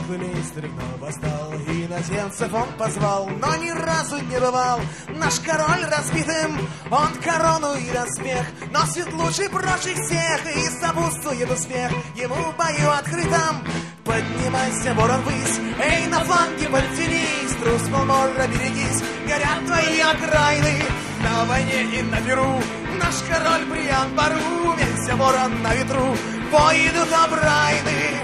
Лейстер вновь восстал, иноземцев он позвал, но ни разу не бывал наш король разбитым. Он корону и доспех носит лучше прочих всех и сопутствует успех ему в бою открытом. Поднимайся, ворон, ввысь, эй, на фланге подтянись, трус Малмора, берегись, горят твои окраины. На войне и на Перу наш король Бриан Бару, весь ворон на ветру, поедут обрайны.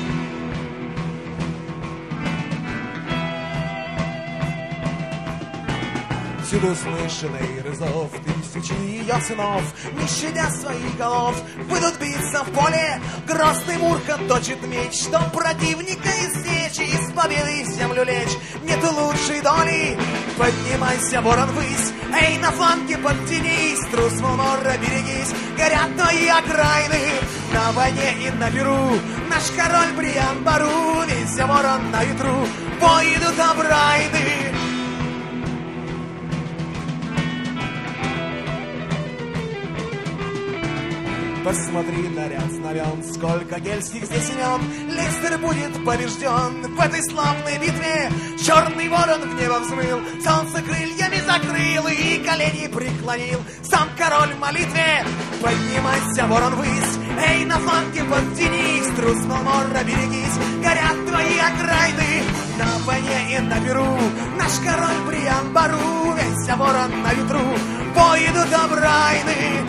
Всюду слышанный рызов тысячи ее сынов, не щадя своих голов, будут биться в поле. Грозный Мурка точит меч, чтоб противника иссечь и с победой в землю лечь. Нет лучшей доли. Поднимайся, ворон, ввысь, эй, на фланге подтянись, трус Малмора, берегись, горят твои окраины. На войне и на Перу наш король Бриан Бару, весь ворон на ветру, поедут обрайны. Посмотри на ряд знамен, сколько гельских здесь имен. Лейстер будет побежден в этой славной битве. Черный ворон в небо взмыл, солнце крыльями закрыл и колени преклонил сам король в молитве. Поднимайся, ворон, ввысь, эй, на фланге подтянись, трус Малмора, берегись, горят твои окраины. На войне и на Перу наш король Бриан Бару, весь ворон на ветру, поедут обрайны.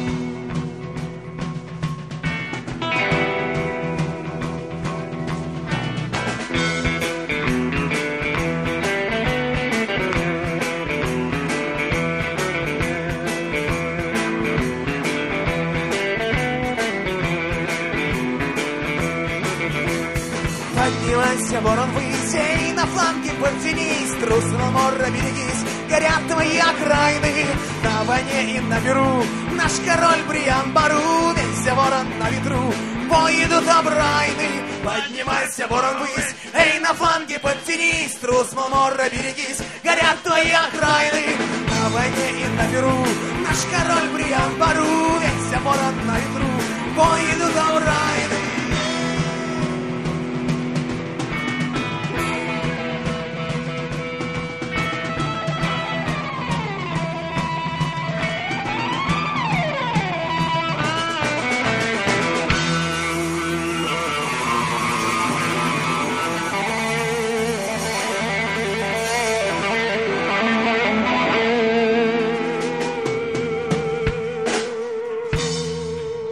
Поднимайся, ворон, ввысь, эй, на фланге подтянись, трус Малмора, берегись, горят твои окраины. На войне и на Перу наш король Бриан Бару, весь ворон на ветру, поедут обрайны. Поднимайся, ворон, ввысь, эй, на фланге подтянись, трус Малмора, берегись, горят твои окраины. На войне и на Перу наш король Бриан Бару, весь ворон на ветру, поедут обрайны.